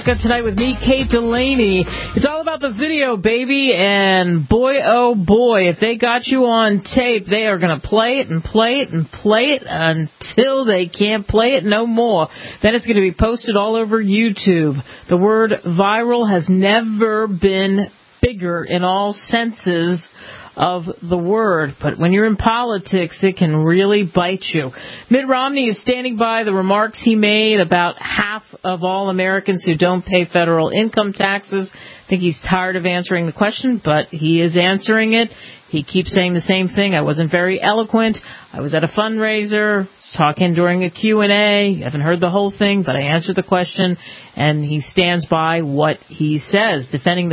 America tonight with me, Kate Delaney. It's all about the video, baby, and boy, oh boy, if they got you on tape, they are going to play it and play it and play it until they can't play it no more. Then it's going to be posted all over YouTube. The word viral has never been bigger in all senses of the word, but when you're in politics, it can really bite you. Mitt Romney is standing by the remarks he made about half of all Americans who don't pay federal income taxes. I think he's tired of answering the question, but he is answering it. He keeps saying the same thing. I wasn't very eloquent. I was at a fundraiser, talking during a Q&A. You haven't heard the whole thing, but I answered the question, and he stands by what he says, defending the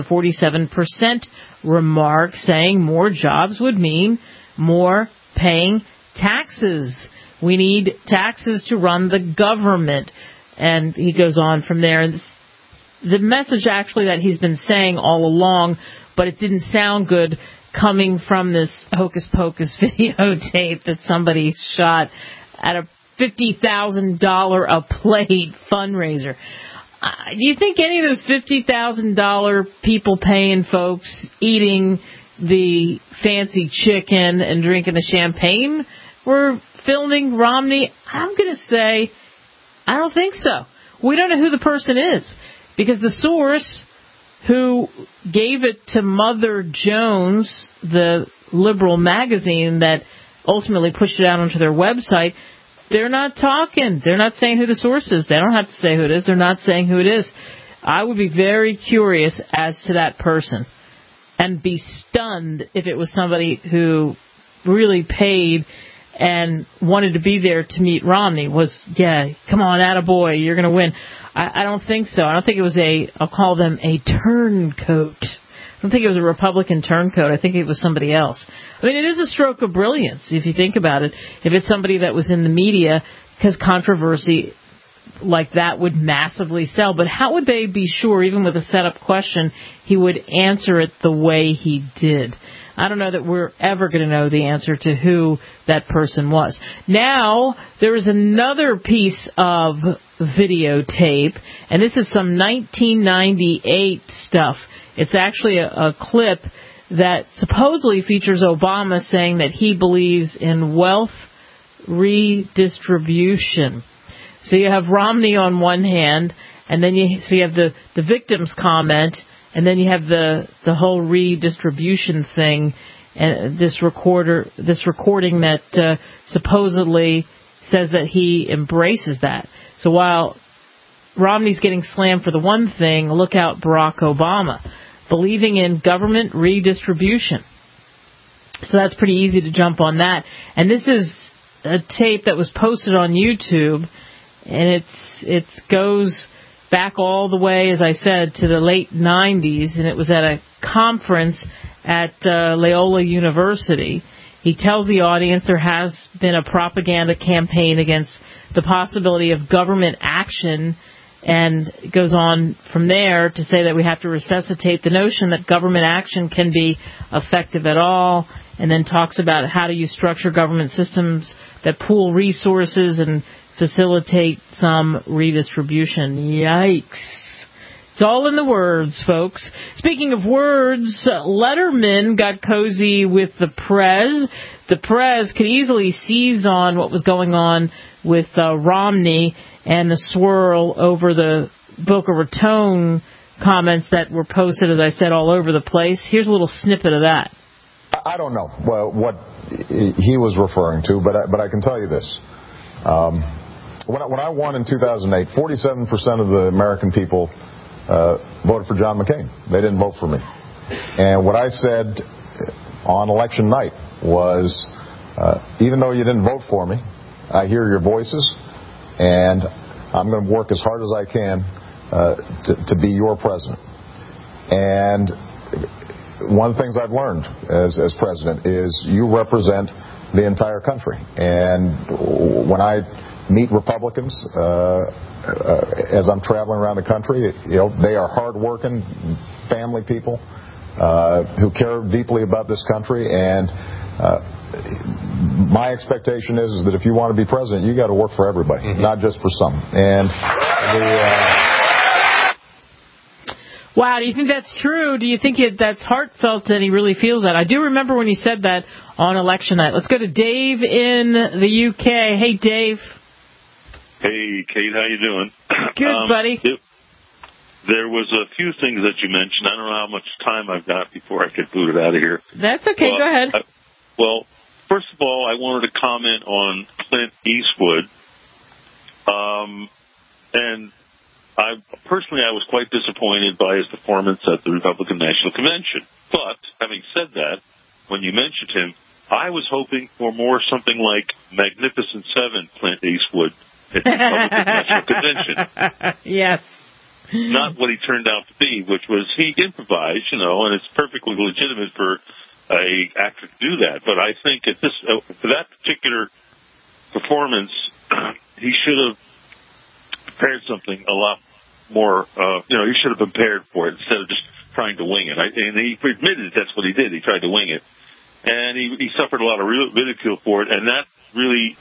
47% remark, saying more jobs would mean more paying taxes. We need taxes to run the government. And he goes on from there. And the message actually that he's been saying all along, but it didn't sound good coming from this hocus pocus videotape that somebody shot at a $50,000 a plate fundraiser. Do you think any of those $50,000 people paying folks eating the fancy chicken and drinking the champagne were filming Romney? I'm going to say I don't think so. We don't know who the person is because the source who gave it to Mother Jones, the liberal magazine that ultimately pushed it out onto their website, they're not talking. They're not saying who the source is. They don't have to say who it is. They're not saying who it is. I would be very curious as to that person and be stunned if it was somebody who really paid and wanted to be there to meet Romney. Come on, attaboy, you're going to win. I don't think so. I don't think it was I'll call them a turncoat. I don't think it was a Republican turncoat. I think it was somebody else. I mean, it is a stroke of brilliance, if you think about it. If it's somebody that was in the media, because controversy like that would massively sell. But how would they be sure, even with a set-up question, he would answer it the way he did? I don't know that we're ever going to know the answer to who that person was. Now, there is another piece of videotape, and this is some 1998 stuff. It's actually a clip that supposedly features Obama saying that he believes in wealth redistribution. So you have Romney on one hand, and then you have the victim's comment, and then you have the whole redistribution thing, and this recording that supposedly says that he embraces that. So while Romney's getting slammed for the one thing, look out Barack Obama, believing in government redistribution. So that's pretty easy to jump on that. And this is a tape that was posted on YouTube, and it goes back all the way, as I said, to the late 90s, and it was at a conference at Loyola University. He tells the audience there has been a propaganda campaign against the possibility of government action, and goes on from there to say that we have to resuscitate the notion that government action can be effective at all, and then talks about how do you structure government systems that pool resources and facilitate some redistribution. Yikes. It's all in the words, folks. Speaking of words, Letterman got cozy with the Prez. The Prez could easily seize on what was going on with Romney and the swirl over the Boca Raton comments that were posted, as I said, all over the place. Here's a little snippet of that. I don't know what he was referring to, but I can tell you this. When I won in 2008, 47% of the American people voted for John McCain. They didn't vote for me. And what I said on election night was, even though you didn't vote for me, I hear your voices, and I'm going to work as hard as I can to be your president. And one of the things I've learned as president is you represent the entire country. And when I meet Republicans as I'm traveling around the country, they are hardworking family people who care deeply about this country. And my expectation is that if you want to be president, you got to work for everybody, not just for some. And Wow, do you think that's true? Do you think that's heartfelt and he really feels that? I do remember when he said that on election night. Let's go to Dave in the UK. Hey, Dave. Hey, Kate, how you doing? Good, buddy. There was a few things that you mentioned. I don't know how much time I've got before I get booted out of here. That's okay. Go ahead. Well, first of all, I wanted to comment on Clint Eastwood. And I was quite disappointed by his performance at the Republican National Convention. But having said that, when you mentioned him, I was hoping for more something like Magnificent Seven Clint Eastwood at the Republican National Convention. Yes. Not what he turned out to be, which was he improvised, and it's perfectly legitimate for a actor to do that. But I think for that particular performance, he should have prepared something a lot more. He should have prepared for it instead of just trying to wing it. And he admitted that's what he did. He tried to wing it, and he suffered a lot of ridicule for it. And that really,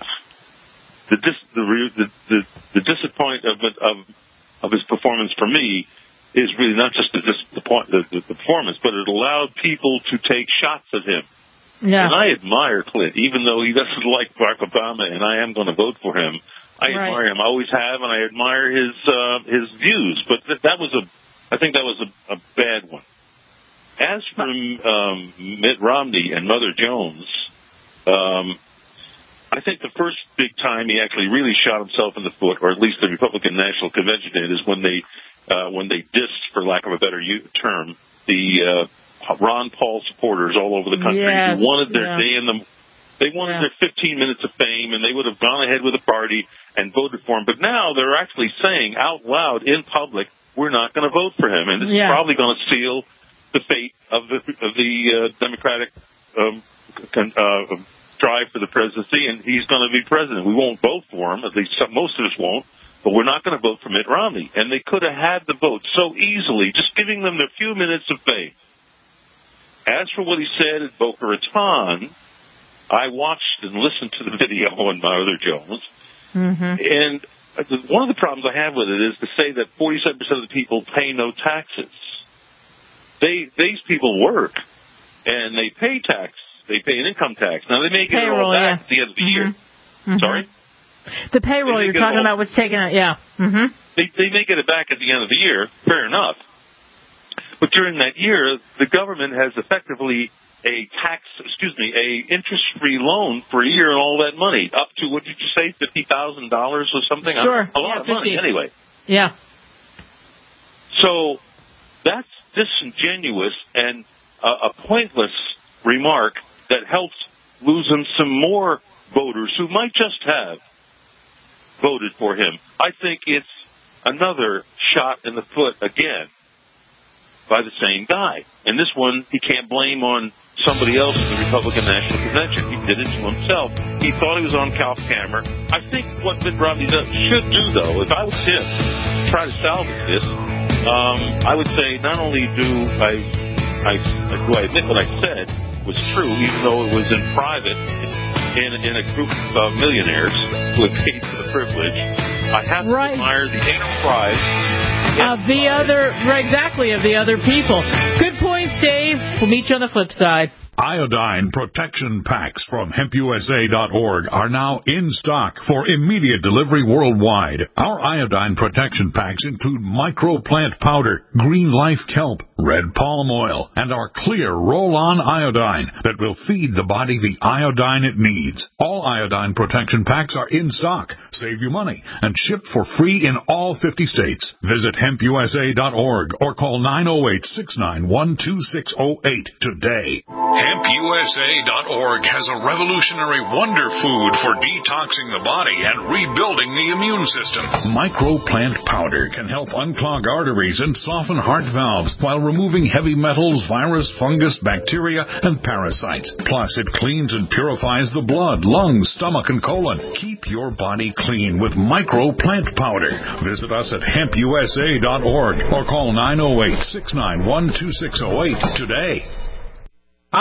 the disappointment of his performance for me is really not just the performance, but it allowed people to take shots at him. Yeah. And I admire Clint, even though he doesn't like Barack Obama, and I am going to vote for him. I admire him. I always have, and I admire his views. But I think that was a bad one. As for Mitt Romney and Mother Jones, I think the first big time he actually really shot himself in the foot, or at least the Republican National Convention did, is when they dissed, for lack of a better term, the Ron Paul supporters all over the country who wanted their day in the. They wanted their 15 minutes of fame, and they would have gone ahead with the party and voted for him. But now they're actually saying out loud in public, "We're not going to vote for him," and this is probably going to seal the fate of the Democratic drive for the presidency, and he's going to be president. We won't vote for him, at least most of us won't, but we're not going to vote for Mitt Romney. And they could have had the vote so easily, just giving them their few minutes of fame. As for what he said at Boca Raton, I watched and listened to the video on Mother Jones, and one of the problems I have with it is to say that 47% of the people pay no taxes. These people work, and they pay tax. They pay an income tax. Now, they may get it all back at the end of the year. Sorry? The payroll you're talking about was taken out, They may get it back at the end of the year, fair enough. But during that year, the government has effectively a interest-free loan for a year and all that money, up to, what did you say, $50,000 or something? Sure. A lot of money, anyway. Yeah. So that's disingenuous and a pointless remark that helps lose him some more voters who might just have voted for him. I think it's another shot in the foot again by the same guy. And this one, he can't blame on somebody else in the Republican National Convention. He did it to himself. He thought he was on camera. I think what Mitt Romney should do, though, if I was him, try to salvage this, I would say not only do I admit what I said was true, even though it was in private, in a group of millionaires who had paid for the privilege. I have to admire the enterprise of the other people. Good points, Dave. We'll meet you on the flip side. Iodine protection packs from hempusa.org are now in stock for immediate delivery worldwide. Our iodine protection packs include microplant powder, green life kelp, red palm oil, and our clear roll-on iodine that will feed the body the iodine it needs. All iodine protection packs are in stock, save you money, and shipped for free in all 50 states. Visit hempusa.org or call 908-691-2608 today. HempUSA.org has a revolutionary wonder food for detoxing the body and rebuilding the immune system. Microplant powder can help unclog arteries and soften heart valves while removing heavy metals, virus, fungus, bacteria, and parasites. Plus, it cleans and purifies the blood, lungs, stomach, and colon. Keep your body clean with Microplant powder. Visit us at HempUSA.org or call 908-691-2608 today.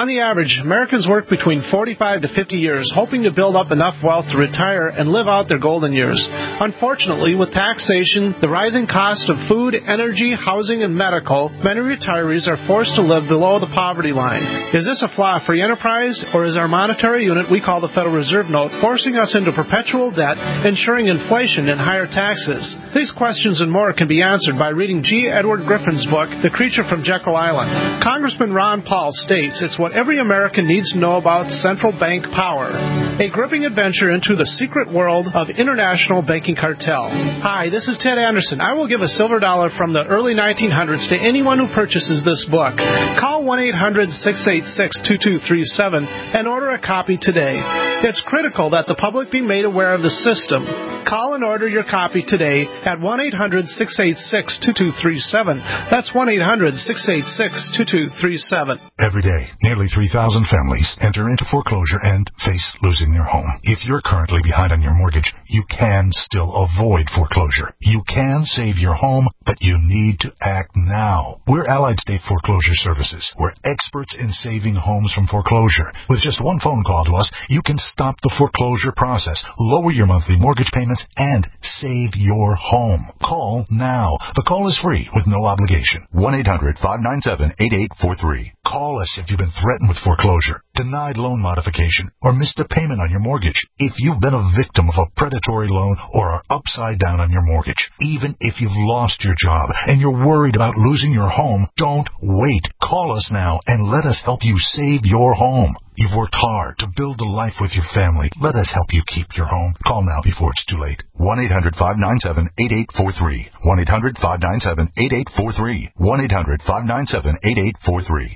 On the average, Americans work between 45 to 50 years, hoping to build up enough wealth to retire and live out their golden years. Unfortunately, with taxation, the rising cost of food, energy, housing, and medical, many retirees are forced to live below the poverty line. Is this a flaw of free enterprise, or is our monetary unit we call the Federal Reserve Note forcing us into perpetual debt, ensuring inflation and higher taxes? These questions and more can be answered by reading G. Edward Griffin's book, The Creature from Jekyll Island. Congressman Ron Paul states it's what every American needs to know about central bank power. A gripping adventure into the secret world of international banking cartel. Hi, this is Ted Anderson. I will give a silver dollar from the early 1900s to anyone who purchases this book. Call 1-800-686-2237 and order a copy today. It's critical that the public be made aware of the system. Call and order your copy today at 1-800-686-2237. That's 1-800-686-2237. Every day, nearly 3,000 families enter into foreclosure and face losing their home. If you're currently behind on your mortgage, you can still avoid foreclosure. You can save your home, but you need to act now. We're Allied State Foreclosure Services. We're experts in saving homes from foreclosure. With just one phone call to us, you can stop the foreclosure process, lower your monthly mortgage payments, and save your home. Call now. The call is free with no obligation. 1-800-597-8843. Call us if you've been threatened with foreclosure, denied loan modification, or missed a payment on your mortgage. If you've been a victim of a predatory loan or are upside down on your mortgage, even if you've lost your job and you're worried about losing your home, don't wait. Call us now and let us help you save your home. You've worked hard to build a life with your family. Let us help you keep your home. Call now before it's too late. 1-800-597-8843. 1-800-597-8843. 1-800-597-8843.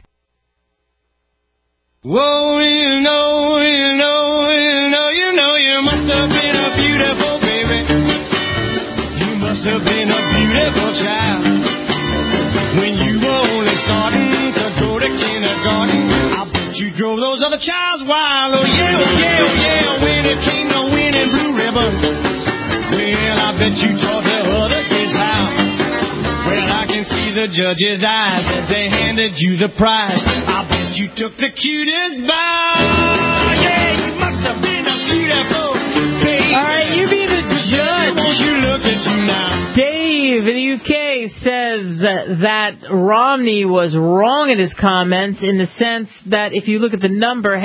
Whoa, you must have been a beautiful baby. You must have been a beautiful child. When you were only starting to go to kindergarten, I bet you drove those other childs wild. Oh yeah, oh yeah, oh yeah, when it came to winning Blue Ribbon. Well, I bet you taught the other kids how. Well, I can see the judge's eyes as they handed you the prize. I bet you took the cutest bow. Yeah, you must have been a beautiful baby. All right, you be the judge. Won't you look at you now? Dave in the UK says that Romney was wrong in his comments in the sense that if you look at the number,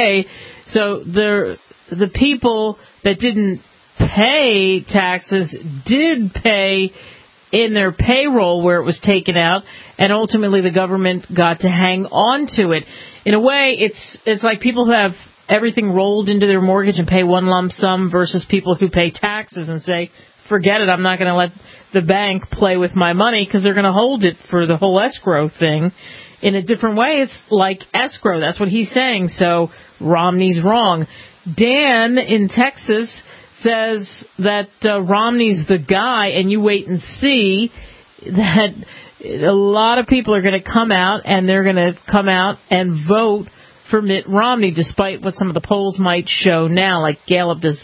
so the people that didn't pay taxes did pay in their payroll where it was taken out, and ultimately the government got to hang on to it. In a way, it's like people who have everything rolled into their mortgage and pay one lump sum versus people who pay taxes and say, forget it, I'm not going to let the bank play with my money because they're going to hold it for the whole escrow thing. In a different way, it's like escrow. That's what he's saying. So Romney's wrong. Dan in Texas says that Romney's the guy, and you wait and see that a lot of people are going to come out, and they're going to come out and vote for Mitt Romney, despite what some of the polls might show now, like Gallup does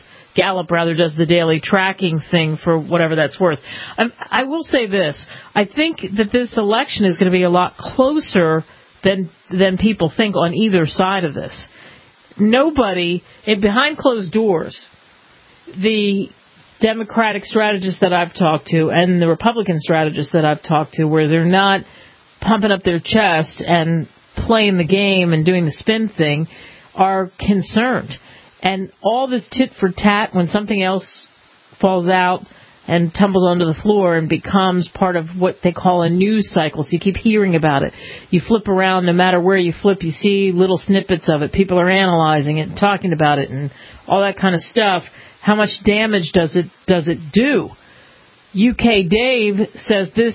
the daily tracking thing for whatever that's worth. I will say this. I think that this election is going to be a lot closer than people think on either side of this. Nobody, behind closed doors, the Democratic strategists that I've talked to and the Republican strategists that I've talked to, where they're not pumping up their chest and playing the game and doing the spin thing, are concerned. And all this tit for tat, when something else falls out and tumbles onto the floor and becomes part of what they call a news cycle, so you keep hearing about it. You flip around, no matter where you flip, you see little snippets of it. People are analyzing it and talking about it and all that kind of stuff. How much damage does it do? UK Dave says this,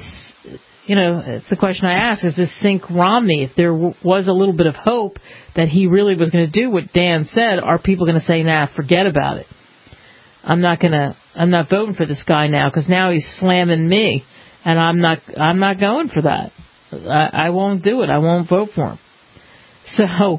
it's the question I ask, is this sink Romney? If there was a little bit of hope that he really was going to do what Dan said, are people going to say, nah, forget about it? I'm not voting for this guy now because now he's slamming me, and I'm not going for that. I won't do it. I won't vote for him. So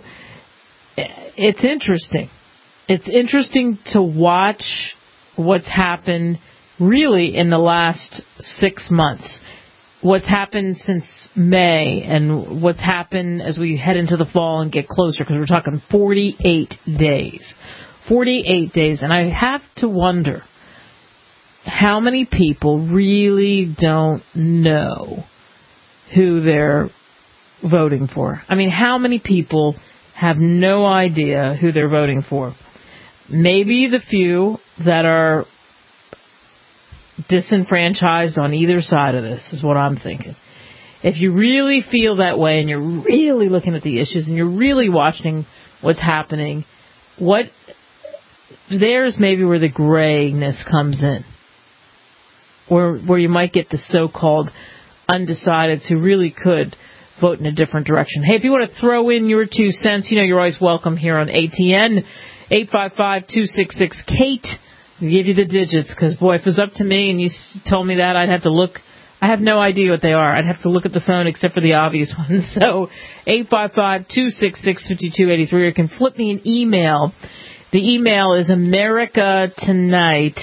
it's interesting. It's interesting to watch what's happened really in the last 6 months. what's happened since May and what's happened as we head into the fall and get closer, because we're talking 48 days. 48 days. And I have to wonder how many people really don't know who they're voting for. I mean, how many people have no idea who they're voting for? Maybe the few that are disenfranchised on either side of this is what I'm thinking. If you really feel that way and you're really looking at the issues and you're really watching what's happening, there's maybe where the grayness comes in. Where you might get the so-called undecideds who really could vote in a different direction. Hey, if you want to throw in your 2 cents, you know you're always welcome here on ATN, 855-266-KATE. I'll give you the digits, because, boy, if it was up to me and you told me that, I'd have to look. I have no idea what they are. I'd have to look at the phone except for the obvious ones. So 855-266-5283, or you can flip me an email. The email is americatonight.net,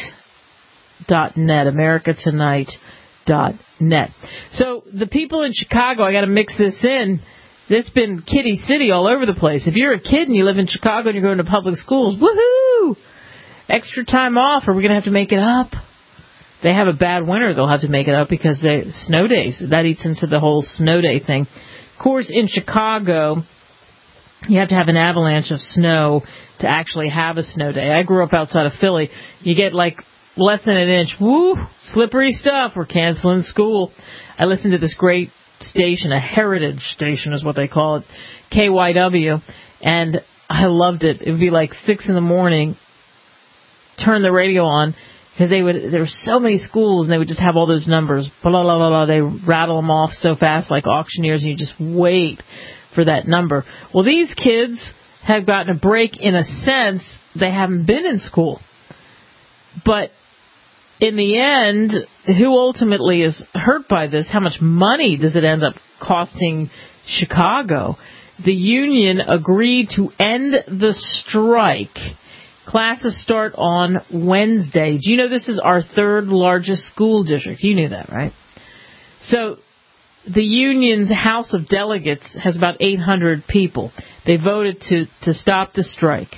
americatonight.net. So the people in Chicago, I got to mix this in. It's been Kitty City all over the place. If you're a kid and you live in Chicago and you're going to public schools, woohoo! Extra time off, or we're going to have to make it up. They have a bad winter, they'll have to make it up because snow days. That eats into the whole snow day thing. Of course, in Chicago, you have to have an avalanche of snow to actually have a snow day. I grew up outside of Philly. You get like less than an inch. Woo! Slippery stuff. We're canceling school. I listened to this great station, a heritage station is what they call it, KYW, and I loved it. It would be like 6 in the morning, turn the radio on, because there were so many schools, and they would just have all those numbers, blah, blah, blah, blah. They rattle them off so fast like auctioneers, and you just wait for that number. Well, these kids have gotten a break in a sense. They haven't been in school. But in the end, who ultimately is hurt by this? How much money does it end up costing Chicago? The union agreed to end the strike. Classes start on Wednesday. Do you know this is our third largest school district? You knew that, right? So the union's House of Delegates has about 800 people. They voted to stop the strike.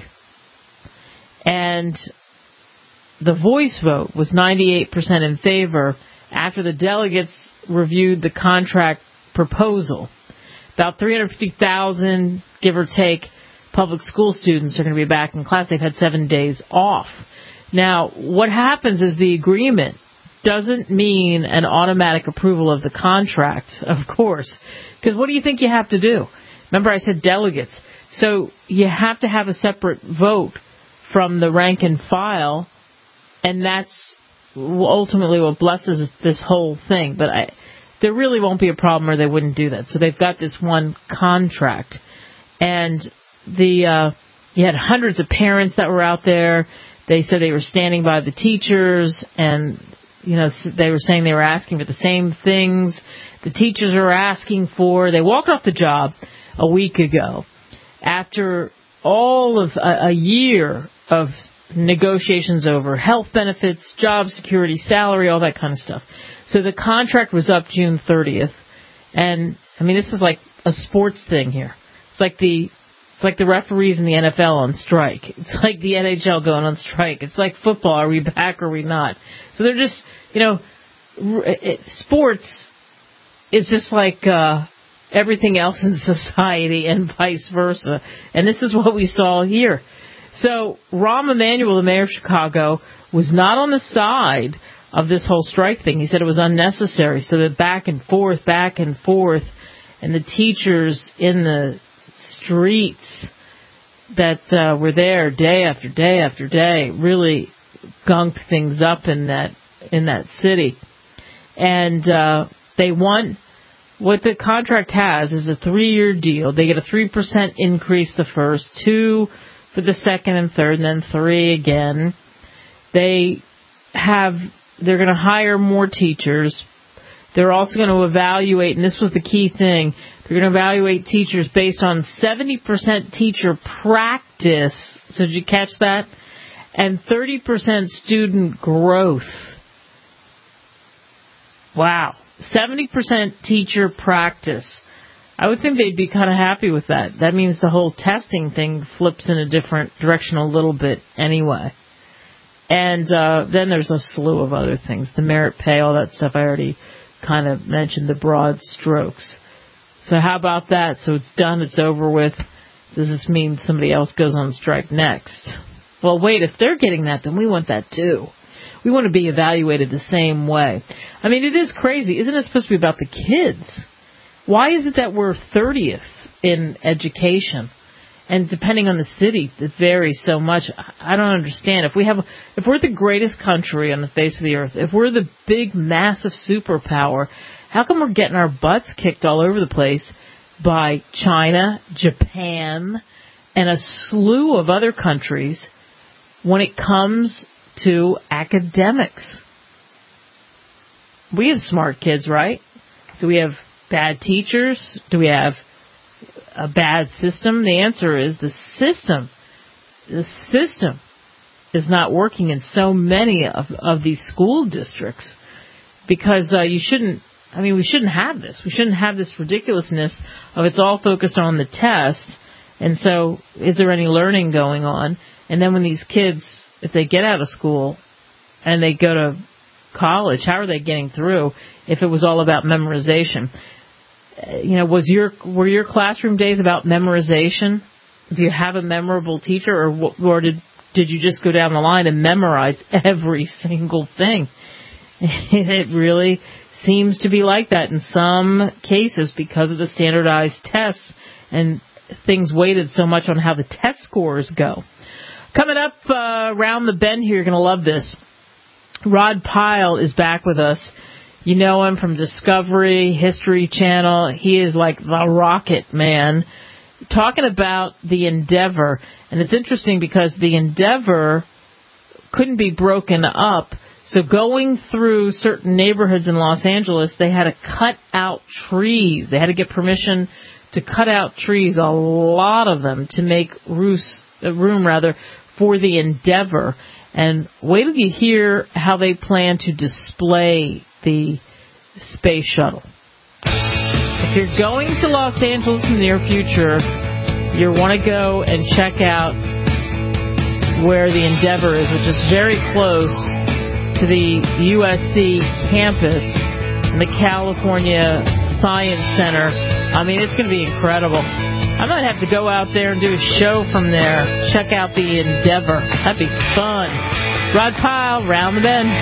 And the voice vote was 98% in favor after the delegates reviewed the contract proposal. About 350,000, give or take, public school students are going to be back in class. They've had 7 days off. Now, what happens is the agreement doesn't mean an automatic approval of the contract, of course, because what do you think you have to do? Remember I said delegates. So you have to have a separate vote from the rank and file, and that's ultimately what blesses this whole thing. But there really won't be a problem, or they wouldn't do that. So they've got this one contract. And you had hundreds of parents that were out there. They said they were standing by the teachers, and they were saying they were asking for the same things the teachers are asking for. They walked off the job a week ago after all of a year of negotiations over health benefits, job security, salary, all that kind of stuff. So the contract was up June 30th. And, I mean, this is like a sports thing here. It's like the referees in the NFL on strike. It's like the NHL going on strike. It's like football. Are we back or are we not? So they're just, sports is just like everything else in society and vice versa. And this is what we saw here. So Rahm Emanuel, the mayor of Chicago, was not on the side of this whole strike thing. He said it was unnecessary. So the back and forth, and the teachers in the streets that were there day after day after day really gunked things up in that city. And they want, what the contract has is a 3-year deal. They get a 3% increase the first, 2 for the second and third, and then 3 again. They're going to hire more teachers. They're also going to evaluate, and this was the key thing, they're going to evaluate teachers based on 70% teacher practice. So did you catch that? And 30% student growth. Wow. 70% teacher practice. I would think they'd be kind of happy with that. That means the whole testing thing flips in a different direction a little bit anyway. And then there's a slew of other things. The merit pay, all that stuff I already kind of mentioned, the broad strokes. So how about that? So it's done, it's over with. Does this mean somebody else goes on strike next? Well, wait, if they're getting that, then we want that too. We want to be evaluated the same way. I mean, it is crazy. Isn't it supposed to be about the kids? Why is it that we're 30th in education? And depending on the city, it varies so much. I don't understand. If we're the greatest country on the face of the earth, if we're the big, massive superpower, how come we're getting our butts kicked all over the place by China, Japan, and a slew of other countries when it comes to academics? We have smart kids, right? Do we have bad teachers? Do we have a bad system? The answer is the system is not working in so many of these school districts, because we shouldn't have this. We shouldn't have this ridiculousness of it's all focused on the tests, and so is there any learning going on? And then when these kids, if they get out of school and they go to college, how are they getting through if it was all about memorization? Were your classroom days about memorization? Do you have a memorable teacher, or did you just go down the line and memorize every single thing? It really seems to be like that in some cases because of the standardized tests and things weighted so much on how the test scores go. Coming up around the bend here, you're going to love this. Rod Pyle is back with us. You know him from Discovery, History Channel. He is like the rocket man, talking about the Endeavor. And it's interesting because the Endeavor couldn't be broken up. So going through certain neighborhoods in Los Angeles, they had to cut out trees. They had to get permission to cut out trees, a lot of them, to make room for the Endeavor. And wait till you hear how they plan to display the space shuttle. If you're going to Los Angeles in the near future, you want to go and check out where the Endeavor is, which is very close to the USC campus and the California Science Center. I mean, it's going to be incredible. I might have to go out there and do a show from there. Check out the Endeavor. That'd be fun. Rod Pyle, round the bend.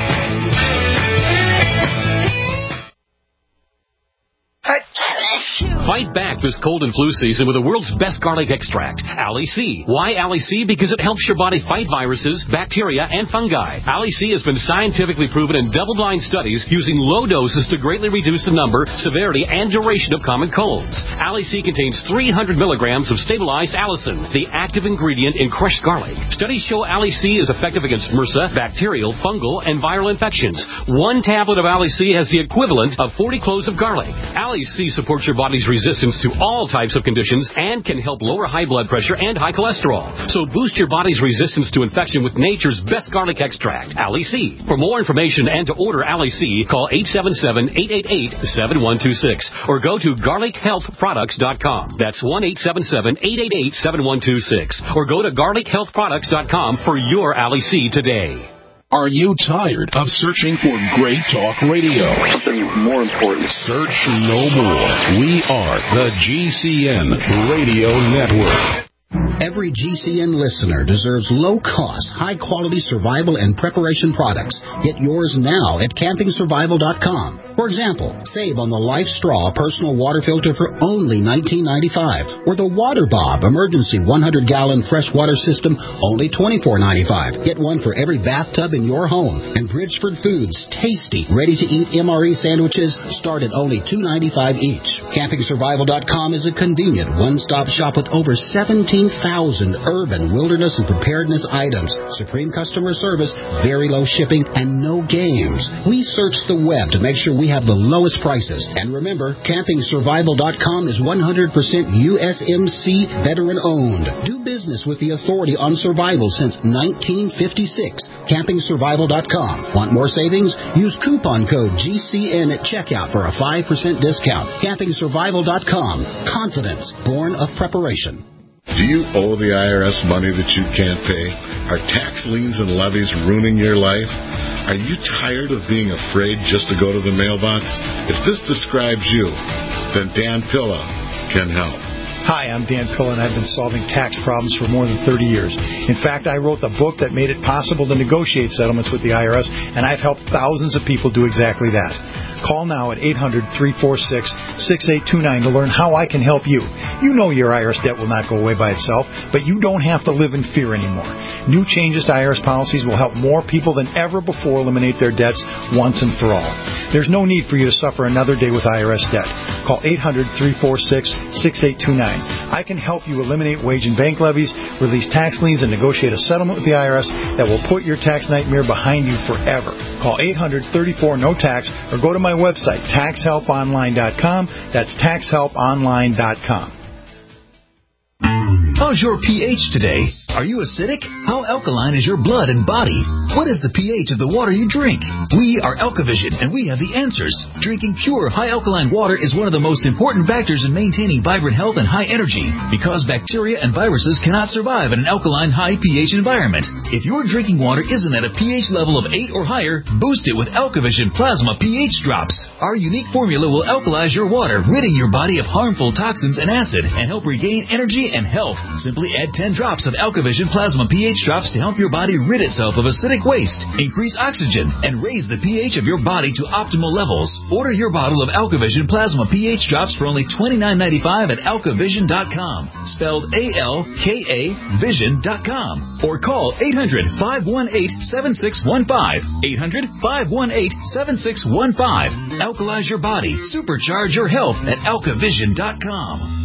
Fight back this cold and flu season with the world's best garlic extract, Ali C. Why Ali C? Because it helps your body fight viruses, bacteria, and fungi. Ali C has been scientifically proven in double-blind studies using low doses to greatly reduce the number, severity, and duration of common colds. Ali C contains 300 milligrams of stabilized allicin, the active ingredient in crushed garlic. Studies show Ali C is effective against MRSA, bacterial, fungal, and viral infections. One tablet of Ali C has the equivalent of 40 cloves of garlic. Ali C supports your body's resistance to all types of conditions and can help lower high blood pressure and high cholesterol. So boost your body's resistance to infection with nature's best garlic extract, Ali C. For more information and to order Ali C, call 877-888-7126 or go to garlichealthproducts.com. That's 1-877-888-7126 or go to garlichealthproducts.com for your Ali C today. Are you tired of searching for great talk radio? Something more important. Search no more. We are the GCN Radio Network. Every GCN listener deserves low-cost, high-quality survival and preparation products. Get yours now at campingsurvival.com. For example, save on the Life Straw personal water filter for only $19.95, or the Water Bob emergency 100-gallon freshwater system, only $24.95. Get one for every bathtub in your home. And Bridgeford Foods tasty, ready-to-eat MRE sandwiches start at only $2.95 each. Campingsurvival.com is a convenient one-stop shop with over 17,000 urban, wilderness, and preparedness items. Supreme customer service, very low shipping, and no games. We search the web to make sure we we have the lowest prices. And remember, CampingSurvival.com is 100% USMC veteran-owned. Do business with the authority on survival since 1956. CampingSurvival.com. Want more savings? Use coupon code GCN at checkout for a 5% discount. CampingSurvival.com. Confidence born of preparation. Do you owe the IRS money that you can't pay? Are tax liens and levies ruining your life? Are you tired of being afraid just to go to the mailbox? If this describes you, then Dan Pilla can help. Hi, I'm Dan Pilla, and I've been solving tax problems for more than 30 years. In fact, I wrote the book that made it possible to negotiate settlements with the IRS, and I've helped thousands of people do exactly that. Call now at 800-346-6829 to learn how I can help you. You know your IRS debt will not go away by itself, but you don't have to live in fear anymore. New changes to IRS policies will help more people than ever before eliminate their debts once and for all. There's no need for you to suffer another day with IRS debt. Call 800-346-6829. I can help you eliminate wage and bank levies, release tax liens, and negotiate a settlement with the IRS that will put your tax nightmare behind you forever. Call 800-34-NO-TAX or go to my website, TaxHelpOnline.com. That's TaxHelpOnline.com. How's your pH today? Are you acidic? How alkaline is your blood and body? What is the pH of the water you drink? We are AlkaVision, and we have the answers. Drinking pure, high alkaline water is one of the most important factors in maintaining vibrant health and high energy, because bacteria and viruses cannot survive in an alkaline, high pH environment. If your drinking water isn't at a pH level of 8 or higher, boost it with AlkaVision Plasma pH Drops. Our unique formula will alkalize your water, ridding your body of harmful toxins and acid, and help regain energy and health. Simply add 10 drops of AlkaVision Plasma pH Drops to help your body rid itself of acidic waste, increase oxygen, and raise the pH of your body to optimal levels. Order your bottle of AlkaVision Plasma pH Drops for only $29.95 at AlkaVision.com, spelled A-L-K-A Vision.com, or call 800-518-7615, 800-518-7615. Alkalize your body, supercharge your health at AlkaVision.com.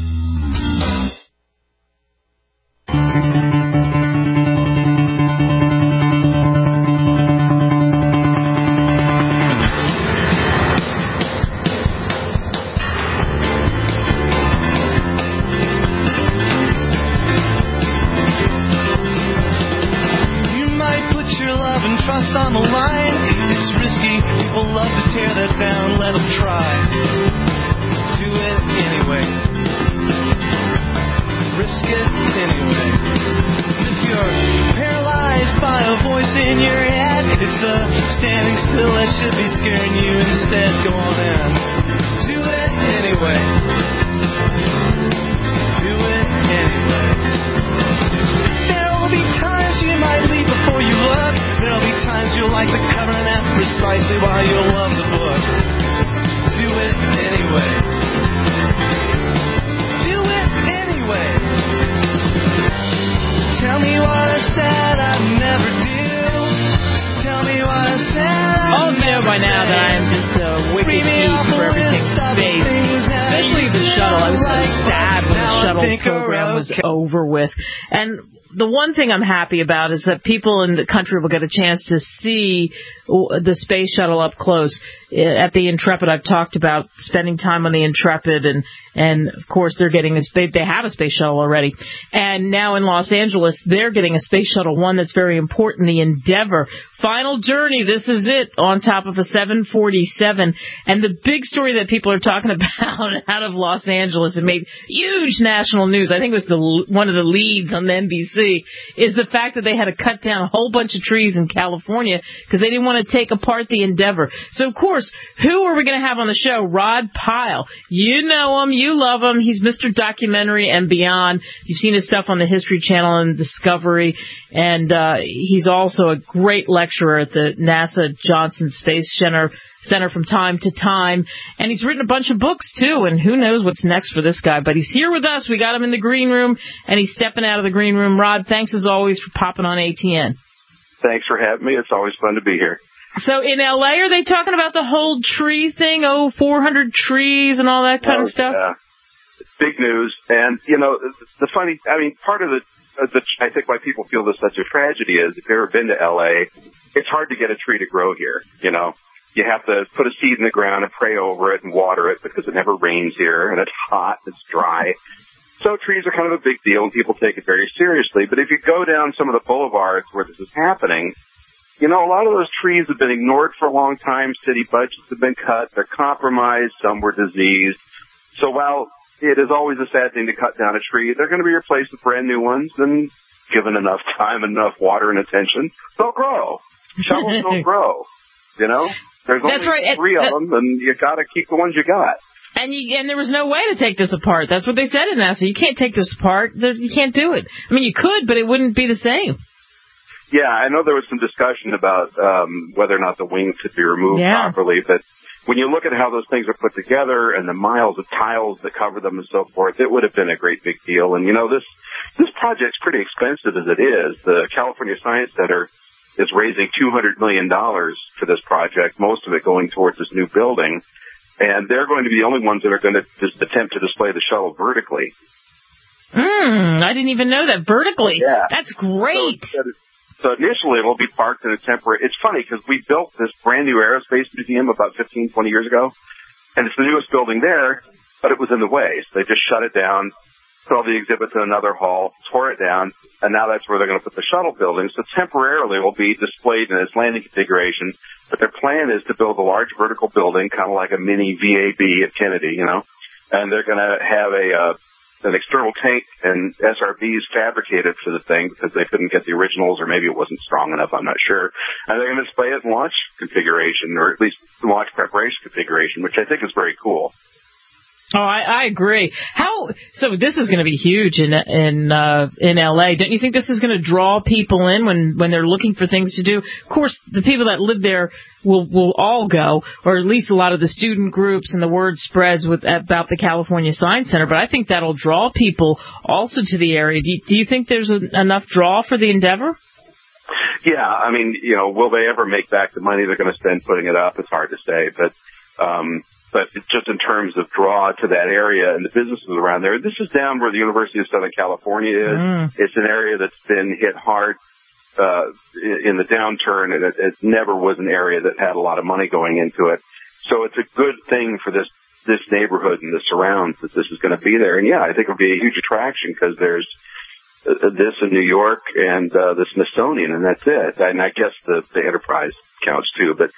Over with. And the one thing I'm happy about is that people in the country will get a chance to see the space shuttle up close. At the Intrepid, I've talked about spending time on the Intrepid, and of course they're getting they have a space shuttle already. And now in Los Angeles, they're getting a space shuttle, one that's very important, the Endeavour. Final journey, this is it, on top of a 747. And the big story that people are talking about out of Los Angeles, it made huge national news, I think it was one of the leads on the NBC, is the fact that they had to cut down a whole bunch of trees in California because they didn't want to take apart the Endeavour. So, of course, who are we going to have on the show? Rod Pyle. You know him. You love him. He's Mr. Documentary and Beyond. You've seen his stuff on the History Channel and Discovery. And he's also a great lecturer at the NASA Johnson Space Center from time to time. And he's written a bunch of books, too. And who knows what's next for this guy. But he's here with us. We got him in the green room, and he's stepping out of the green room. Rod, thanks as always for popping on ATN. Thanks for having me. It's always fun to be here. So in L.A., are they talking about the whole tree thing? 400 trees and all that kind of stuff? Yeah. Big news. And, part of I think why people feel this such a tragedy is, if you've ever been to L.A., it's hard to get a tree to grow here, you have to put a seed in the ground and pray over it and water it because it never rains here, and it's hot, it's dry. So trees are kind of a big deal, and people take it very seriously. But if you go down some of the boulevards where this is happening, a lot of those trees have been ignored for a long time. City budgets have been cut. They're compromised. Some were diseased. So while it is always a sad thing to cut down a tree, they're going to be replaced with brand new ones, and given enough time, enough water and attention, they'll grow. Shovels don't grow, There's only right. 3 of them, and you got to keep the ones you got. And there was no way to take this apart. That's what they said in NASA. You can't take this apart. You can't do it. I mean, you could, but it wouldn't be the same. Yeah, I know there was some discussion about whether or not the wings could be removed properly, but when you look at how those things are put together and the miles of tiles that cover them and so forth, it would have been a great big deal. And, this project's pretty expensive as it is. The California Science Center is raising $200 million for this project, most of it going towards this new building. And they're going to be the only ones that are going to just attempt to display the shuttle vertically. I didn't even know that. Vertically. Yeah. That's great. So initially it'll be parked in a temporary... It's funny because we built this brand new aerospace museum about 15, 20 years ago, and it's the newest building there, but it was in the way. So they just shut it down, put all the exhibits in another hall, tore it down, and now that's where they're going to put the shuttle building. So temporarily it will be displayed in its landing configuration, but their plan is to build a large vertical building, kind of like a mini VAB at Kennedy, and they're going to have an external tank and SRBs fabricated for the thing because they couldn't get the originals, or maybe it wasn't strong enough, I'm not sure. And they're going to display it in launch configuration, or at least launch preparation configuration, which I think is very cool. Oh, I agree. So this is going to be huge in LA. Don't you think this is going to draw people in when they're looking for things to do? Of course, the people that live there will all go, or at least a lot of the student groups, and the word spreads about the California Science Center. But I think that'll draw people also to the area. Do you think there's enough draw for the endeavor? Yeah, I mean, will they ever make back the money they're going to spend putting it up? It's hard to say, but just in terms of draw to that area and the businesses around there, this is down where the University of Southern California is. It's an area that's been hit hard in the downturn, and it never was an area that had a lot of money going into it. So it's a good thing for this neighborhood and the surrounds that this is going to be there. And yeah, I think it'll be a huge attraction because there's this in New York and the Smithsonian, and that's it. And I guess the Enterprise counts too, but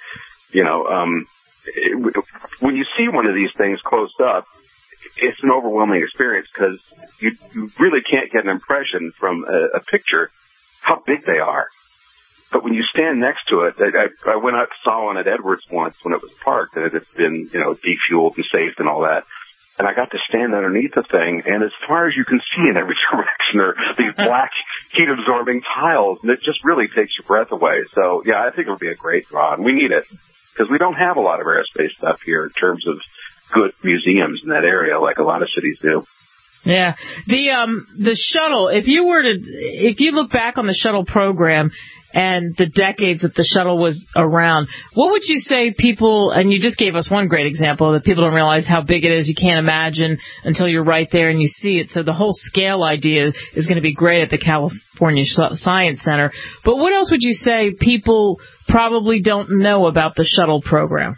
when you see one of these things close up, it's an overwhelming experience because you really can't get an impression from a picture how big they are. But when you stand next to it, I went out and saw one at Edwards once when it was parked, and it had been, defueled and safe and all that. And I got to stand underneath the thing, and as far as you can see in every direction are these black heat-absorbing tiles, and it just really takes your breath away. So, yeah, I think it'll be a great draw, and we need it. Because we don't have a lot of aerospace stuff here in terms of good museums in that area like a lot of cities do. Yeah. The shuttle, if you look back on the shuttle program and the decades that the shuttle was around, what would you say people, and you just gave us one great example, that people don't realize how big it is, you can't imagine until you're right there and you see it. So the whole scale idea is going to be great at the California Science Center. But what else would you say people probably don't know about the shuttle program?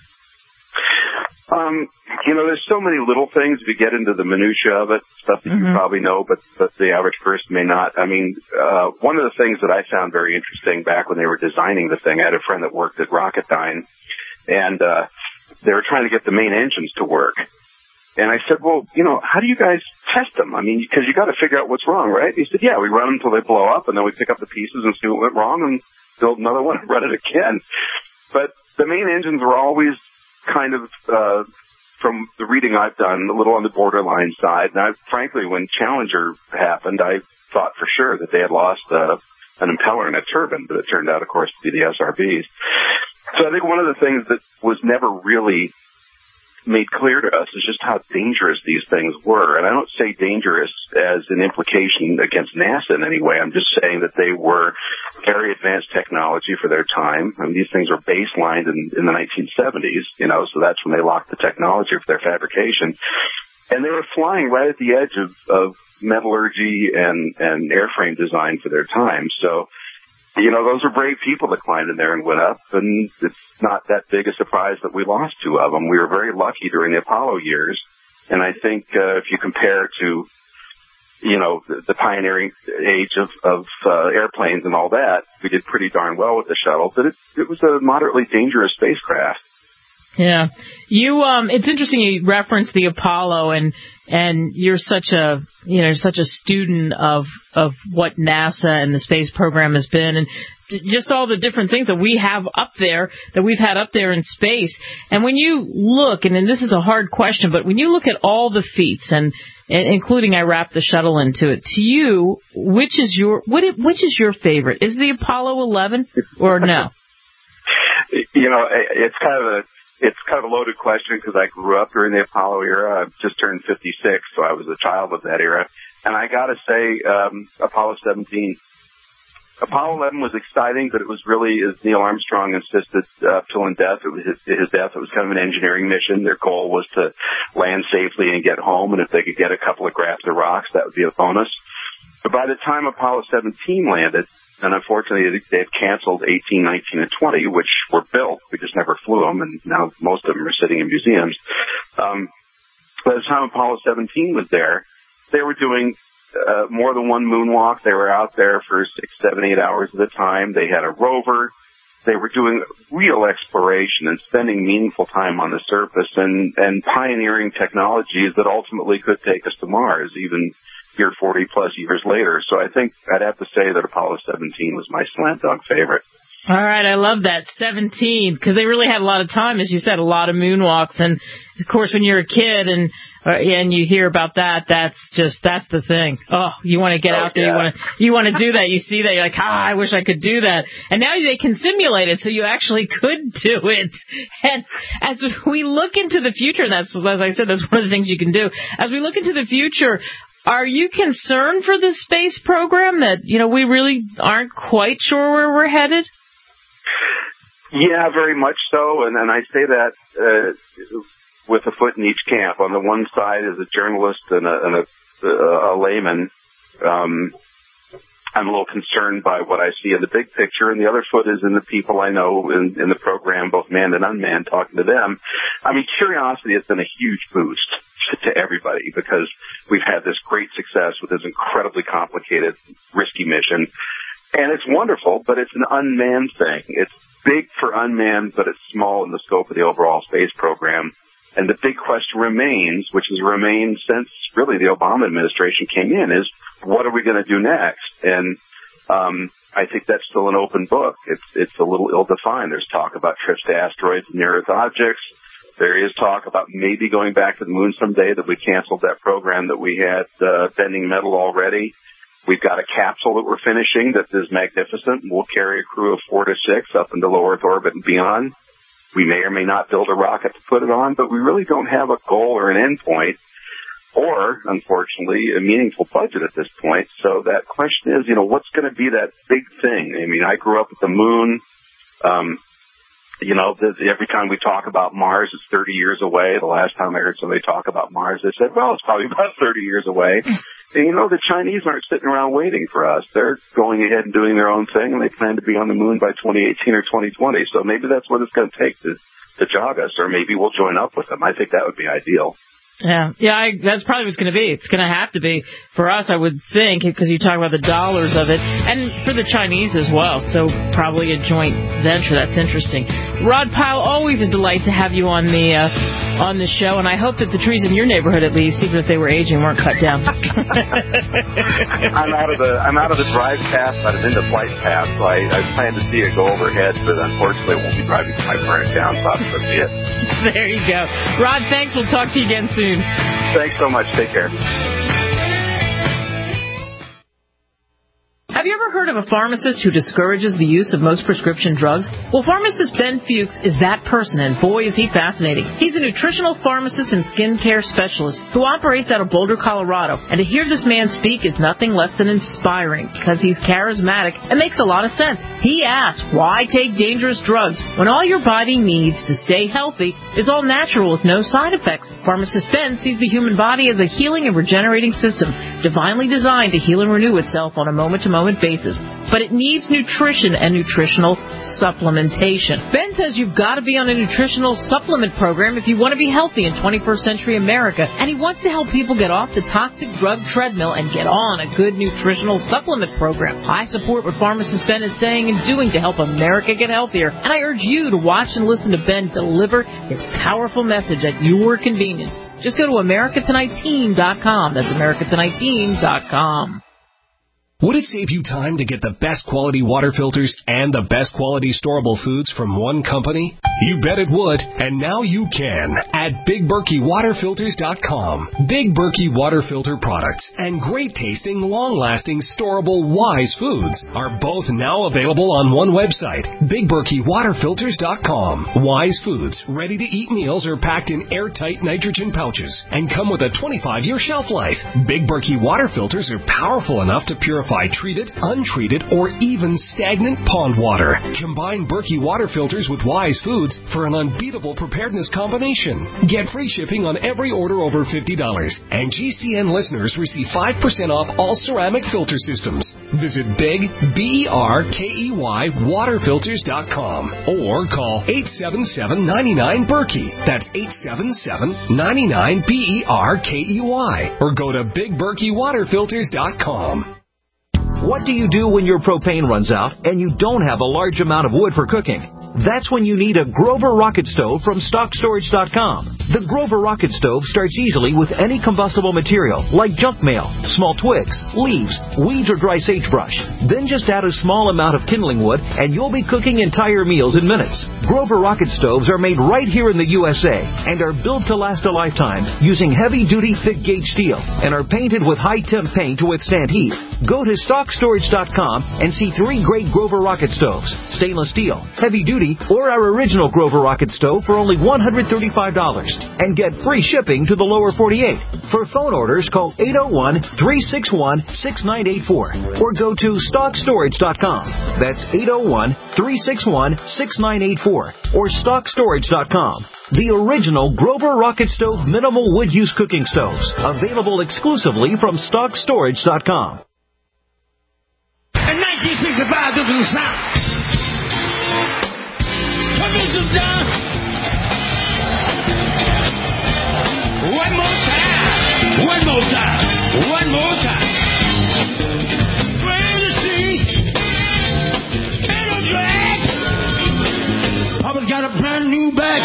There's so many little things. If you get into the minutia of it, stuff that you probably know, but the average person may not. I mean, one of the things that I found very interesting back when they were designing the thing, I had a friend that worked at Rocketdyne, and they were trying to get the main engines to work. And I said, well, how do you guys test them? I mean, because you got to figure out what's wrong, right? He said, yeah, we run them until they blow up, and then we pick up the pieces and see what went wrong and build another one and run it again. But the main engines were always kind of, from the reading I've done, a little on the borderline side. And frankly, when Challenger happened, I thought for sure that they had lost an impeller and a turbine, but it turned out, of course, to be the SRBs. So I think one of the things that was never really made clear to us is just how dangerous these things were. And I don't say dangerous as an implication against NASA in any way. I'm just saying that they were very advanced technology for their time. I mean, these things were baselined in the 1970s, so that's when they locked the technology for their fabrication. And they were flying right at the edge of metallurgy and airframe design for their time. So those are brave people that climbed in there and went up, and it's not that big a surprise that we lost 2 of them. We were very lucky during the Apollo years, and I think if you compare to, the pioneering age of airplanes and all that, we did pretty darn well with the shuttle, but it was a moderately dangerous spacecraft. Yeah. It's interesting you reference the Apollo and you're such a student of what NASA and the space program has been, and just all the different things that we have up there, that we've had up there in space. And when you look, and this is a hard question, but when you look at all the feats, and including I wrapped the shuttle into it, to you, which is your favorite? Is the Apollo 11 or no? It's kind of a loaded question because I grew up during the Apollo era. I've just turned 56, so I was a child of that era. And I got to say, Apollo 17. Apollo 11 was exciting, but it was really, as Neil Armstrong insisted till his death, it was kind of an engineering mission. Their goal was to land safely and get home, and if they could get a couple of grabs of rocks, that would be a bonus. But by the time Apollo 17 landed, and unfortunately they've canceled 18, 19, and 20, which were built. We just never flew them, and now most of them are sitting in museums. By the time Apollo 17 was there, they were doing more than one moonwalk. They were out there for 6, 7, 8 hours at a time. They had a rover. They were doing real exploration and spending meaningful time on the surface and pioneering technologies that ultimately could take us to Mars, even here 40-plus years later. So I think I'd have to say that Apollo 17 was my slam dunk favorite. All right, I love that, 17, because they really had a lot of time, as you said, a lot of moonwalks. And, of course, when you're a kid and you hear about that, that's the thing. Oh, you want to get out there, you want to do that. You see that, you're like, I wish I could do that. And now they can simulate it, so you actually could do it. And as we look into the future, and that's, as I said, that's one of the things you can do. As we look into the future, are you concerned for the space program that, we really aren't quite sure where we're headed? Yeah, very much so, and I say that with a foot in each camp. On the one side, as a journalist and a layman, I'm a little concerned by what I see in the big picture, and the other foot is in the people I know in the program, both manned and unmanned, talking to them. I mean, curiosity has been a huge boost to everybody because we've had this great success with this incredibly complicated, risky mission. And it's wonderful, but it's an unmanned thing. It's big for unmanned, but it's small in the scope of the overall space program. And the big question remains, which has remained since really the Obama administration came in, is what are we going to do next? And I think that's still an open book. It's a little ill-defined. There's talk about trips to asteroids and near-Earth objects. There is talk about maybe going back to the moon someday, that we canceled that program that we had bending metal already. We've got a capsule that we're finishing that is magnificent. We'll carry a crew of 4 to 6 up into low Earth orbit and beyond. We may or may not build a rocket to put it on, but we really don't have a goal or an end point or, unfortunately, a meaningful budget at this point. So that question is, what's going to be that big thing? I mean, I grew up at the moon. Every time we talk about Mars, it's 30 years away. The last time I heard somebody talk about Mars, they said, well, it's probably about 30 years away. And, the Chinese aren't sitting around waiting for us. They're going ahead and doing their own thing, and they plan to be on the moon by 2018 or 2020. So maybe that's what it's going to take to jog us, or maybe we'll join up with them. I think that would be ideal. Yeah, that's probably what it's going to be. It's going to have to be for us, I would think, because you talk about the dollars of it, and for the Chinese as well. So probably a joint venture. That's interesting. Rod Pyle, always a delight to have you on the show, and I hope that the trees in your neighborhood, at least, even if they were aging, weren't cut down. I'm out of the drive path, but I'm in the flight path, so I plan to see it go overhead, but unfortunately, I won't be driving my burn down, so I'll see it. There you go. Rod, thanks. We'll talk to you again soon. Thanks so much. Take care. Have you ever heard of a pharmacist who discourages the use of most prescription drugs? Well, pharmacist Ben Fuchs is that person, and boy, is he fascinating. He's a nutritional pharmacist and skincare specialist who operates out of Boulder, Colorado. And to hear this man speak is nothing less than inspiring because he's charismatic and makes a lot of sense. He asks, why take dangerous drugs when all your body needs to stay healthy is all natural with no side effects? Pharmacist Ben sees the human body as a healing and regenerating system, divinely designed to heal and renew itself on a moment-to-moment frequent basis, but it needs nutrition and nutritional supplementation. Ben says you've got to be on a nutritional supplement program if you want to be healthy in 21st century America, and he wants to help people get off the toxic drug treadmill and get on a good nutritional supplement program. I support what pharmacist Ben is saying and doing to help America get healthier, and I urge you to watch and listen to Ben deliver his powerful message at your convenience. Just go to AmericaTonightTeam.com. That's AmericaTonightTeam.com. Would it save you time to get the best quality water filters and the best quality storable foods from one company? You bet it would, and now you can at BigBerkeyWaterFilters.com. Big Berkey Water Filter products and great tasting, long-lasting, storable Wise foods are both now available on one website, BigBerkeyWaterFilters.com. Wise foods, ready-to-eat meals are packed in airtight nitrogen pouches and come with a 25-year shelf life. Big Berkey Water Filters are powerful enough to purify treated, untreated, or even stagnant pond water. Combine Berkey water filters with Wise foods for an unbeatable preparedness combination. Get free shipping on every order over $50. And GCN listeners receive 5% off all ceramic filter systems. Visit Big, BERKEY, waterfilters.com or call 877-99-BERKEY. That's 877-99-BERKEY. Or go to BigBerkeyWaterFilters.com. What do you do when your propane runs out and you don't have a large amount of wood for cooking? That's when you need a Grover Rocket Stove from StockStorage.com. The Grover Rocket Stove starts easily with any combustible material like junk mail, small twigs, leaves, weeds, or dry sagebrush. Then just add a small amount of kindling wood and you'll be cooking entire meals in minutes. Grover Rocket Stoves are made right here in the USA and are built to last a lifetime using heavy-duty thick-gauge steel and are painted with high-temp paint to withstand heat. Go to StockStorage.com and see 3 great Grover Rocket Stoves, stainless steel, heavy-duty, or our original Grover Rocket Stove for only $135 and get free shipping to the lower 48. For phone orders, call 801-361-6984 or go to StockStorage.com. That's 801-361-6984 or StockStorage.com. The original Grover Rocket Stove minimal wood use cooking stoves, available exclusively from StockStorage.com. In 1965, this was the sound. Permission done. One more time. One more time. One more time. Brave to see. Ain't no drag. Papa's got a brand new bag.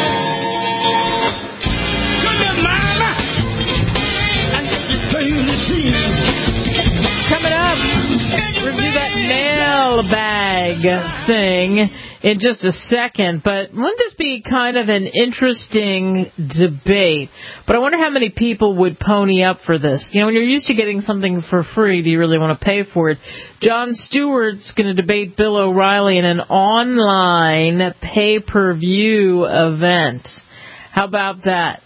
Good to mama. And brave to see. Coming up, we'll do that mailbag thing in just a second, but wouldn't this be kind of an interesting debate? But I wonder how many people would pony up for this. You know, when you're used to getting something for free, do you really want to pay for it? Jon Stewart's going to debate Bill O'Reilly in an online pay-per-view event. How about that?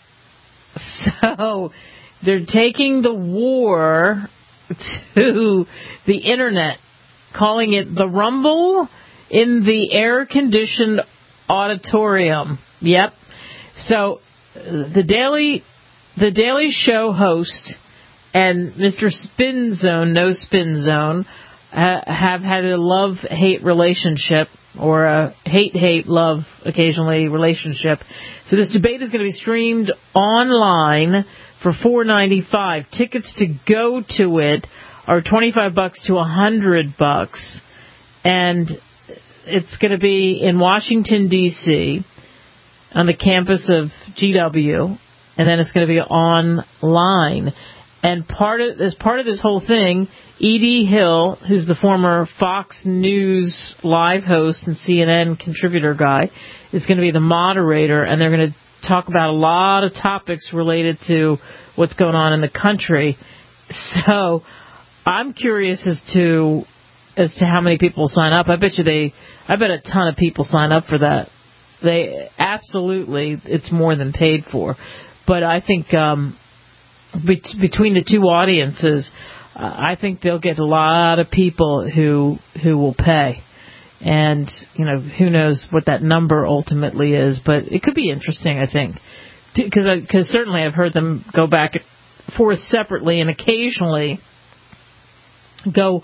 So they're taking the war to the internet, calling it the Rumble in the air-conditioned auditorium. Yep. So the Daily Show host and Mr. Spin Zone, No Spin Zone, have had a love-hate relationship, or a hate-love occasionally relationship. So this debate is going to be streamed online for $4.95. Tickets to go to it are $25 to $100, and it's going to be in Washington, D.C., on the campus of GW, and then it's going to be online. And as part of this whole thing, E.D. Hill, who's the former Fox News live host and CNN contributor guy, is going to be the moderator, and they're going to talk about a lot of topics related to what's going on in the country. So I'm curious as to how many people sign up. I bet a ton of people sign up for that. They absolutely, it's more than paid for. But I think between the two audiences, I think they'll get a lot of people who will pay. And, you know, who knows what that number ultimately is, but it could be interesting, I think. Because certainly I've heard them go back and forth separately and occasionally go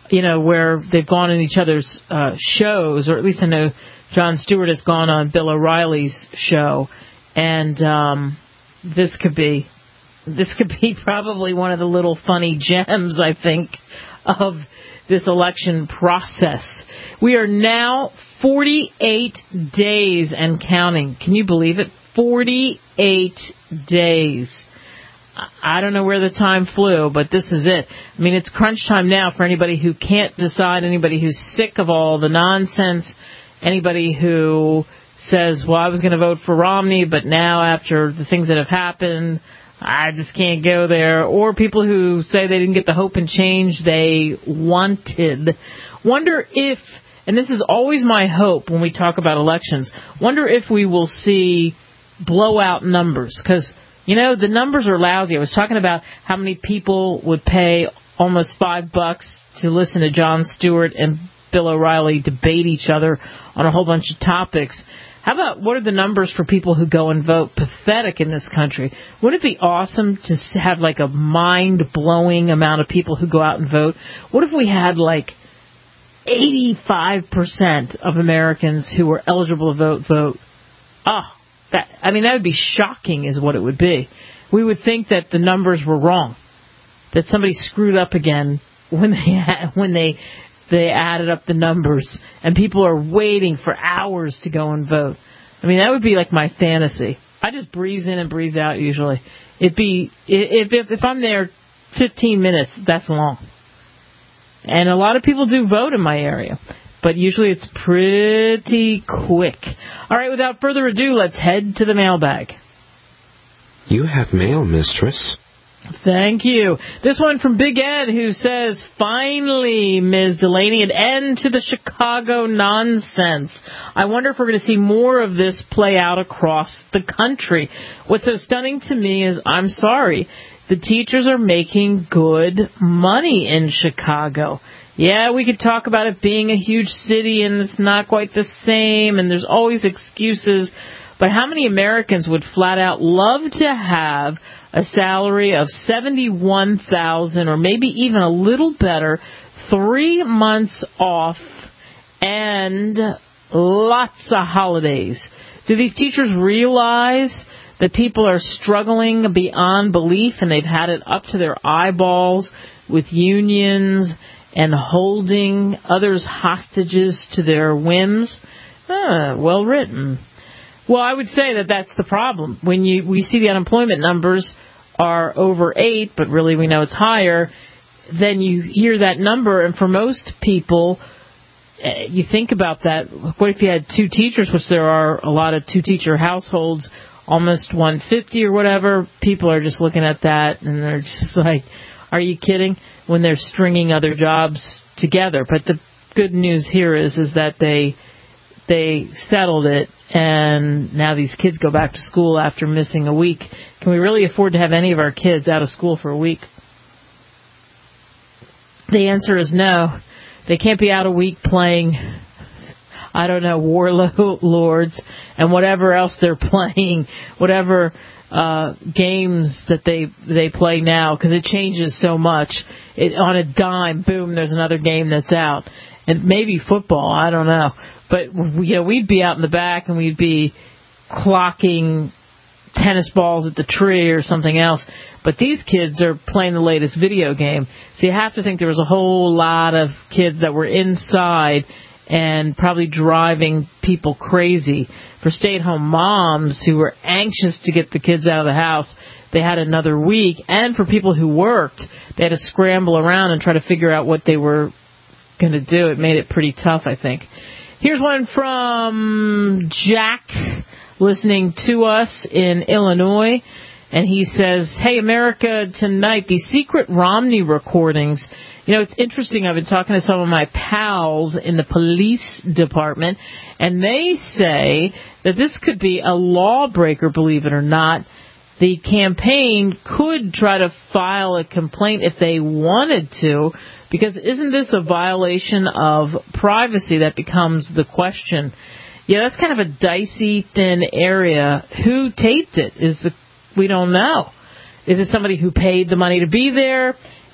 where they've gone in each other's shows, or at least I know Jon Stewart has gone on Bill O'Reilly's show, and this could be probably one of the little funny gems, I think, of this election process. We are now 48 days and counting. Can you believe it? 48 days. I don't know where the time flew, but this is it. I mean, it's crunch time now for anybody who can't decide, anybody who's sick of all the nonsense, anybody who says, well, I was going to vote for Romney, but now after the things that have happened, I just can't go there. Or people who say they didn't get the hope and change they wanted. Wonder if, and this is always my hope when we talk about elections, wonder if we will see blowout numbers, because the numbers are lousy. I was talking about how many people would pay almost $5 to listen to Jon Stewart and Bill O'Reilly debate each other on a whole bunch of topics. How about what are the numbers for people who go and vote? Pathetic in this country. Wouldn't it be awesome to have like a mind-blowing amount of people who go out and vote? What if we had like 85% of Americans who were eligible to vote? That would be shocking is what it would be. We would think that the numbers were wrong, that somebody screwed up again when they added up the numbers, and people are waiting for hours to go and vote. I mean, that would be like my fantasy. I just breeze in and breeze out usually. It'd be, if I'm there 15 minutes, that's long. And a lot of people do vote in my area, but usually it's pretty quick. All right, without further ado, let's head to the mailbag. You have mail, mistress. Thank you. This one from Big Ed, who says, finally, Ms. Delaney, an end to the Chicago nonsense. I wonder if we're going to see more of this play out across the country. What's so stunning to me is, I'm sorry, the teachers are making good money in Chicago. Yeah, we could talk about it being a huge city and it's not quite the same and there's always excuses, but how many Americans would flat out love to have a salary of $71,000 or maybe even a little better, 3 months off, and lots of holidays? Do these teachers realize that people are struggling beyond belief and they've had it up to their eyeballs with unions and holding others hostages to their whims? Well written. Well, I would say that that's the problem. When we see the unemployment numbers are over 8, but really we know it's higher, then you hear that number, and for most people, you think about that. What if you had 2 teachers, which there are a lot of 2-teacher households, almost 150 or whatever? People are just looking at that, and they're just like, are you kidding? When they're stringing other jobs together. But the good news here is that they settled it, and now these kids go back to school after missing a week. Can we really afford to have any of our kids out of school for a week? The answer is no. They can't be out a week playing, I don't know, Warlords and whatever else they're playing, whatever games that they play now, because it changes so much. On a dime, boom, there's another game that's out. And maybe football, I don't know. But we'd be out in the back and we'd be clocking tennis balls at the tree or something else. But these kids are playing the latest video game. So you have to think there was a whole lot of kids that were inside and probably driving people crazy. For stay-at-home moms who were anxious to get the kids out of the house, they had another week. And for people who worked, they had to scramble around and try to figure out what they were going to do. It made it pretty tough, I think. Here's one from Jack, listening to us in Illinois, and he says, hey, America Tonight, these secret Romney recordings. It's interesting. I've been talking to some of my pals in the police department, and they say that this could be a lawbreaker, believe it or not. The campaign could try to file a complaint if they wanted to, because isn't this a violation of privacy? That becomes the question. Yeah, that's kind of a dicey, thin area. Who taped it? We don't know. Is it somebody who paid the money to be there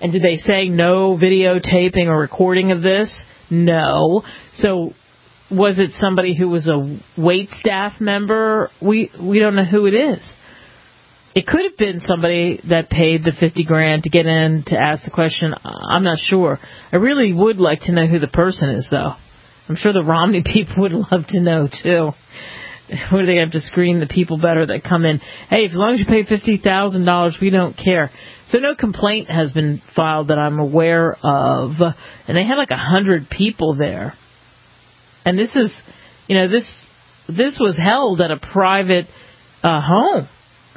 And did they say no videotaping or recording of this? No. So was it somebody who was a wait staff member? We don't know who it is. It could have been somebody that paid the $50,000 to get in to ask the question. I'm not sure. I really would like to know who the person is, though. I'm sure the Romney people would love to know, too. What do they have to screen the people better that come in? Hey, as long as you pay $50,000, we don't care. So no complaint has been filed that I'm aware of. And they had like 100 people there. And this is, this was held at a private home.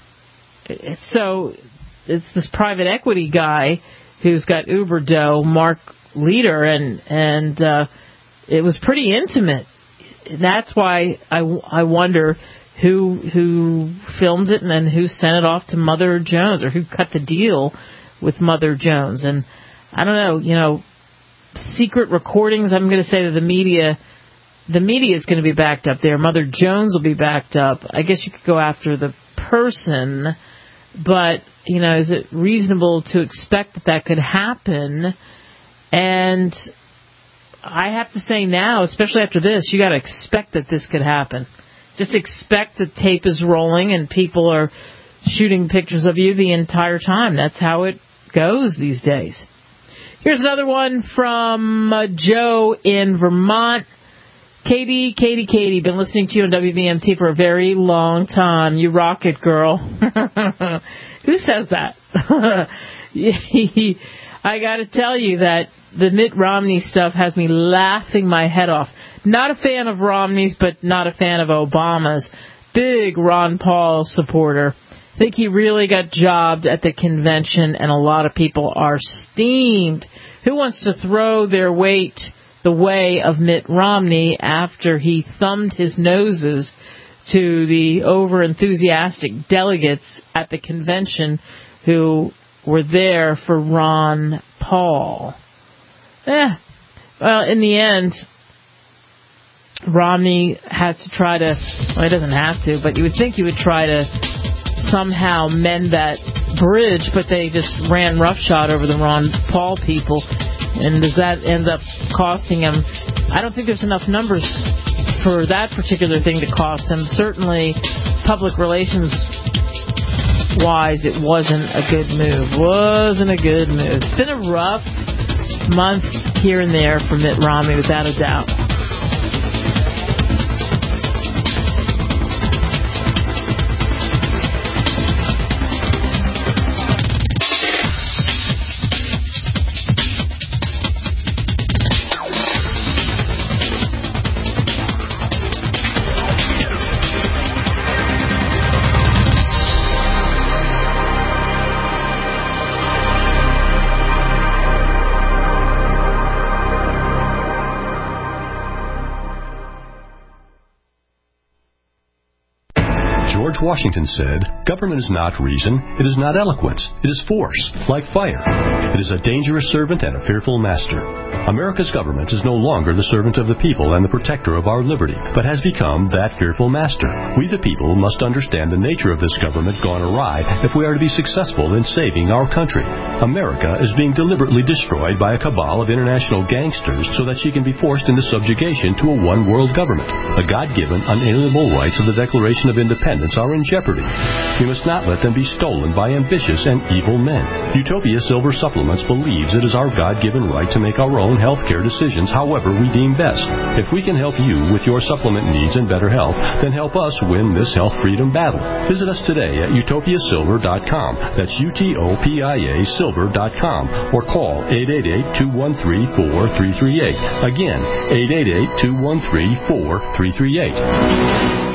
So it's this private equity guy who's got Uber dough, Mark Leader, and it was pretty intimate. That's why I wonder who filmed it and then who sent it off to Mother Jones, or who cut the deal with Mother Jones. And I don't know, secret recordings. I'm going to say that the media is going to be backed up there. Mother Jones will be backed up. I guess you could go after the person. But, is it reasonable to expect that could happen? And I have to say now, especially after this, you got to expect that this could happen. Just expect the tape is rolling and people are shooting pictures of you the entire time. That's how it goes these days. Here's another one from Joe in Vermont. Katie, been listening to you on WVMT for a very long time. You rock it, girl. Who says that? I got to tell you that the Mitt Romney stuff has me laughing my head off. Not a fan of Romney's, but not a fan of Obama's. Big Ron Paul supporter. Think he really got jobbed at the convention, and a lot of people are steamed. Who wants to throw their weight the way of Mitt Romney after he thumbed his noses to the over-enthusiastic delegates at the convention who were there for Ron Paul? Well, in the end, Romney has to try to, well, he doesn't have to, but you would think he would try to somehow mend that bridge, but they just ran roughshod over the Ron Paul people. And does that end up costing him? I don't think there's enough numbers for that particular thing to cost him. Certainly, public relations wise, it wasn't a good move. It's been a rough month here and there for Mitt Romney, without a doubt. George Washington said, "Government is not reason, it is not eloquence, it is force, like fire. It is a dangerous servant and a fearful master." America's government is no longer the servant of the people and the protector of our liberty, but has become that fearful master. We the people must understand the nature of this government gone awry if we are to be successful in saving our country. America is being deliberately destroyed by a cabal of international gangsters so that she can be forced into subjugation to a one-world government. The God-given, unalienable rights of the Declaration of Independence are in jeopardy. We must not let them be stolen by ambitious and evil men. Utopia Silver Supplements believes it is our God-given right to make our own health care decisions however we deem best. If we can help you with your supplement needs and better health, then help us win this health freedom battle. Visit us today at utopiasilver.com. That's UTOPIA Silver.com, or call 888-213-4338. Again, 888-213-4338.